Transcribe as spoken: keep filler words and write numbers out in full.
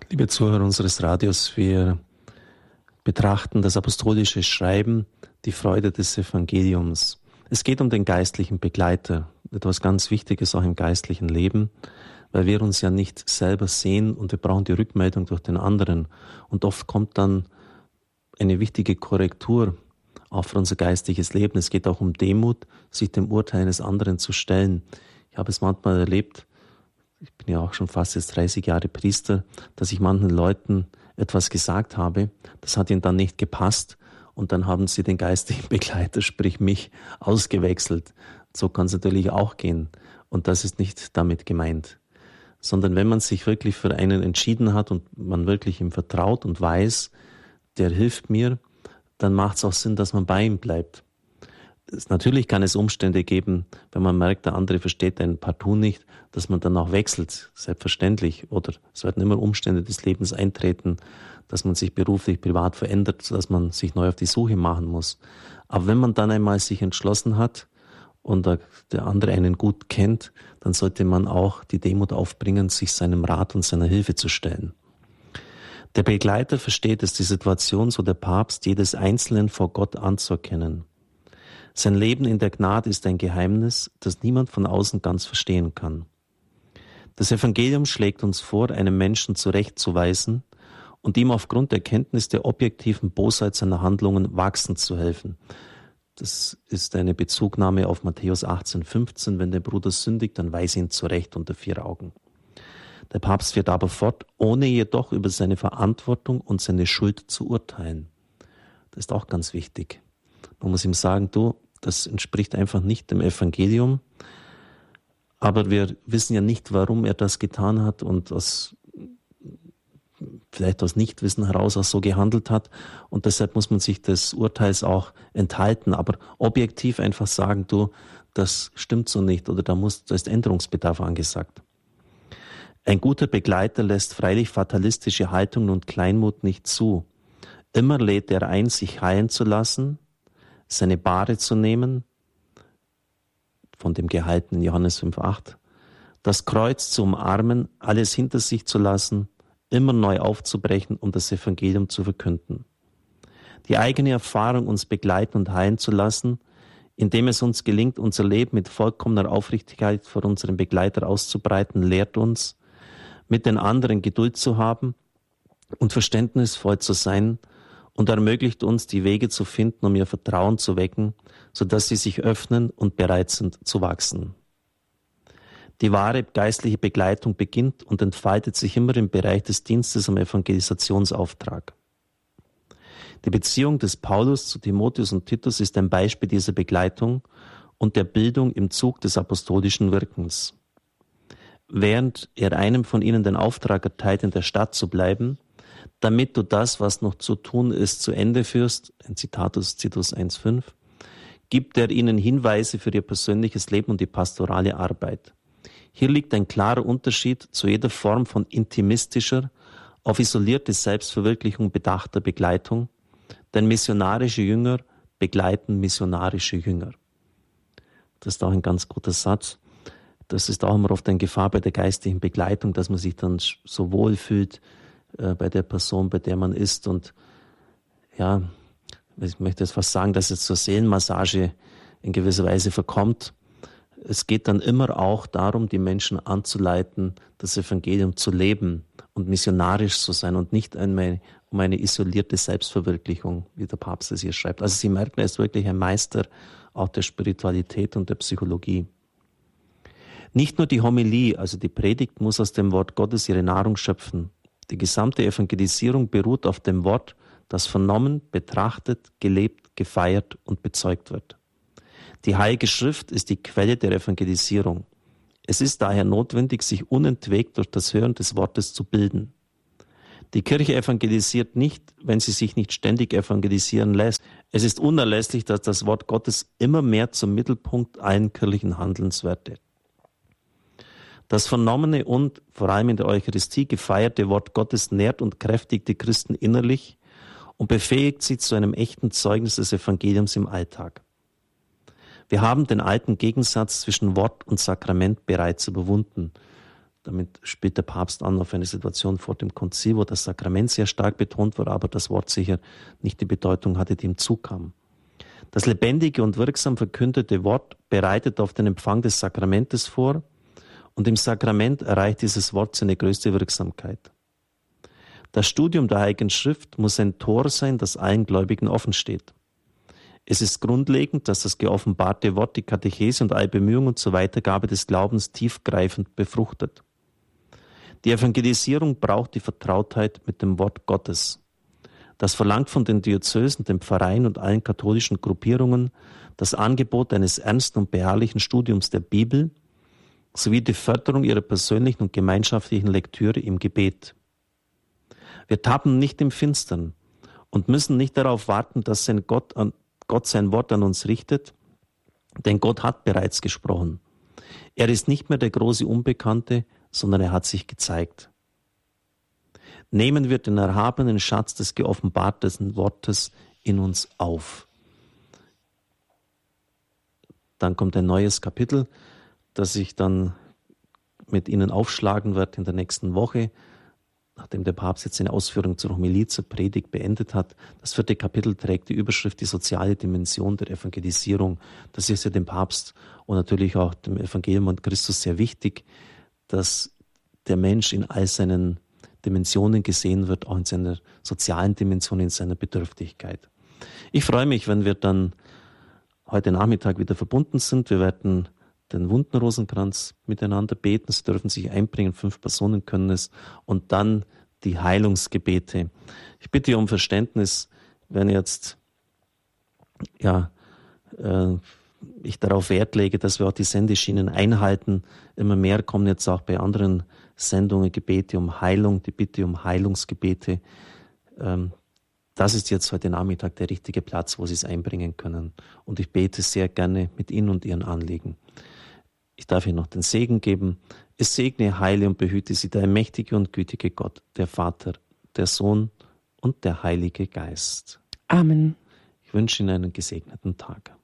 Liebe Zuhörer unseres Radios, wir betrachten das apostolische Schreiben, die Freude des Evangeliums. Es geht um den geistlichen Begleiter, etwas ganz Wichtiges auch im geistlichen Leben, weil wir uns ja nicht selber sehen und wir brauchen die Rückmeldung durch den anderen. Und oft kommt dann eine wichtige Korrektur auch für unser geistliches Leben. Es geht auch um Demut, sich dem Urteil eines anderen zu stellen. Ich habe es manchmal erlebt, ich bin ja auch schon fast jetzt dreißig Jahre Priester, dass ich manchen Leuten etwas gesagt habe, das hat ihnen dann nicht gepasst und dann haben sie den geistlichen Begleiter, sprich mich, ausgewechselt. So kann es natürlich auch gehen und das ist nicht damit gemeint. Sondern wenn man sich wirklich für einen entschieden hat und man wirklich ihm vertraut und weiß, der hilft mir, dann macht es auch Sinn, dass man bei ihm bleibt. Es, natürlich kann es Umstände geben, wenn man merkt, der andere versteht einen partout nicht, dass man dann auch wechselt, selbstverständlich. Oder es werden immer Umstände des Lebens eintreten, dass man sich beruflich, privat verändert, sodass man sich neu auf die Suche machen muss. Aber wenn man dann einmal sich entschlossen hat und der andere einen gut kennt, dann sollte man auch die Demut aufbringen, sich seinem Rat und seiner Hilfe zu stellen. Der Begleiter versteht es, die Situation, so der Papst, jedes Einzelnen vor Gott anzuerkennen. Sein Leben in der Gnade ist ein Geheimnis, das niemand von außen ganz verstehen kann. Das Evangelium schlägt uns vor, einem Menschen zurechtzuweisen und ihm aufgrund der Kenntnis der objektiven Bosheit seiner Handlungen wachsen zu helfen. Das ist eine Bezugnahme auf Matthäus achtzehn fünfzehn, wenn der Bruder sündigt, dann weise ihn zurecht unter vier Augen. Der Papst fährt aber fort, ohne jedoch über seine Verantwortung und seine Schuld zu urteilen. Das ist auch ganz wichtig. Man muss ihm sagen, du, das entspricht einfach nicht dem Evangelium, aber wir wissen ja nicht, warum er das getan hat und aus, vielleicht aus Nichtwissen heraus auch so gehandelt hat und deshalb muss man sich des Urteils auch enthalten, aber objektiv einfach sagen, du, das stimmt so nicht oder da, muss, da ist Änderungsbedarf angesagt. Ein guter Begleiter lässt freilich fatalistische Haltungen und Kleinmut nicht zu. Immer lädt er ein, sich heilen zu lassen, seine Bahre zu nehmen, von dem Gehalten in Johannes fünf acht, das Kreuz zu umarmen, alles hinter sich zu lassen, immer neu aufzubrechen, um das Evangelium zu verkünden. Die eigene Erfahrung uns begleiten und heilen zu lassen, indem es uns gelingt, unser Leben mit vollkommener Aufrichtigkeit vor unserem Begleiter auszubreiten, lehrt uns, mit den anderen Geduld zu haben und verständnisvoll zu sein und ermöglicht uns, die Wege zu finden, um ihr Vertrauen zu wecken, sodass sie sich öffnen und bereit sind zu wachsen. Die wahre geistliche Begleitung beginnt und entfaltet sich immer im Bereich des Dienstes am Evangelisationsauftrag. Die Beziehung des Paulus zu Timotheus und Titus ist ein Beispiel dieser Begleitung und der Bildung im Zug des apostolischen Wirkens. Während er einem von ihnen den Auftrag erteilt, in der Stadt zu bleiben, damit du das, was noch zu tun ist, zu Ende führst, ein Zitat aus Titus eins fünf, gibt er ihnen Hinweise für ihr persönliches Leben und die pastorale Arbeit. Hier liegt ein klarer Unterschied zu jeder Form von intimistischer, auf isolierte Selbstverwirklichung bedachter Begleitung, denn missionarische Jünger begleiten missionarische Jünger. Das ist auch ein ganz guter Satz. Das ist auch immer oft eine Gefahr bei der geistlichen Begleitung, dass man sich dann so wohl fühlt äh, bei der Person, bei der man ist. Und ja, ich möchte jetzt fast sagen, dass es zur Seelenmassage in gewisser Weise verkommt. Es geht dann immer auch darum, die Menschen anzuleiten, das Evangelium zu leben und missionarisch zu sein und nicht einmal um eine isolierte Selbstverwirklichung, wie der Papst es hier schreibt. Also Sie merken, er ist wirklich ein Meister auch der Spiritualität und der Psychologie. Nicht nur die Homilie, also die Predigt, muss aus dem Wort Gottes ihre Nahrung schöpfen. Die gesamte Evangelisierung beruht auf dem Wort, das vernommen, betrachtet, gelebt, gefeiert und bezeugt wird. Die Heilige Schrift ist die Quelle der Evangelisierung. Es ist daher notwendig, sich unentwegt durch das Hören des Wortes zu bilden. Die Kirche evangelisiert nicht, wenn sie sich nicht ständig evangelisieren lässt. Es ist unerlässlich, dass das Wort Gottes immer mehr zum Mittelpunkt allen kirchlichen Handelns wird. Das vernommene und vor allem in der Eucharistie gefeierte Wort Gottes nährt und kräftigt die Christen innerlich und befähigt sie zu einem echten Zeugnis des Evangeliums im Alltag. Wir haben den alten Gegensatz zwischen Wort und Sakrament bereits überwunden. Damit spielt der Papst an auf eine Situation vor dem Konzil, wo das Sakrament sehr stark betont wurde, aber das Wort sicher nicht die Bedeutung hatte, die ihm zukam. Das lebendige und wirksam verkündete Wort bereitet auf den Empfang des Sakramentes vor und im Sakrament erreicht dieses Wort seine größte Wirksamkeit. Das Studium der Heiligen Schrift muss ein Tor sein, das allen Gläubigen offen steht. Es ist grundlegend, dass das geoffenbarte Wort die Katechese und alle Bemühungen zur Weitergabe des Glaubens tiefgreifend befruchtet. Die Evangelisierung braucht die Vertrautheit mit dem Wort Gottes. Das verlangt von den Diözesen, den Pfarreien und allen katholischen Gruppierungen das Angebot eines ernsten und beharrlichen Studiums der Bibel sowie die Förderung ihrer persönlichen und gemeinschaftlichen Lektüre im Gebet. Wir tappen nicht im Finstern und müssen nicht darauf warten, dass sein Gott, an, Gott sein Wort an uns richtet, denn Gott hat bereits gesprochen. Er ist nicht mehr der große Unbekannte, sondern er hat sich gezeigt. Nehmen wir den erhabenen Schatz des geoffenbarten Wortes in uns auf. Dann kommt ein neues Kapitel, das ich dann mit Ihnen aufschlagen werde in der nächsten Woche, nachdem der Papst jetzt seine Ausführungen zur Homilie, zur Predigt beendet hat. Das vierte Kapitel trägt die Überschrift Die soziale Dimension der Evangelisierung. Das ist ja dem Papst und natürlich auch dem Evangelium und Christus sehr wichtig, dass der Mensch in all seinen Dimensionen gesehen wird, auch in seiner sozialen Dimension, in seiner Bedürftigkeit. Ich freue mich, wenn wir dann heute Nachmittag wieder verbunden sind. Wir werden den Wundenrosenkranz miteinander beten. Sie dürfen sich einbringen, fünf Personen können es. Und dann die Heilungsgebete. Ich bitte um Verständnis, wenn jetzt ja, äh, ich darauf Wert lege, dass wir auch die Sendeschienen einhalten. Immer mehr kommen jetzt auch bei anderen Sendungen Gebete um Heilung, die Bitte um Heilungsgebete. Ähm, das ist jetzt heute Nachmittag der richtige Platz, wo Sie es einbringen können. Und ich bete sehr gerne mit Ihnen und Ihren Anliegen. Ich darf Ihnen noch den Segen geben. Es segne, heile und behüte Sie der mächtige und gütige Gott, der Vater, der Sohn und der Heilige Geist. Amen. Ich wünsche Ihnen einen gesegneten Tag.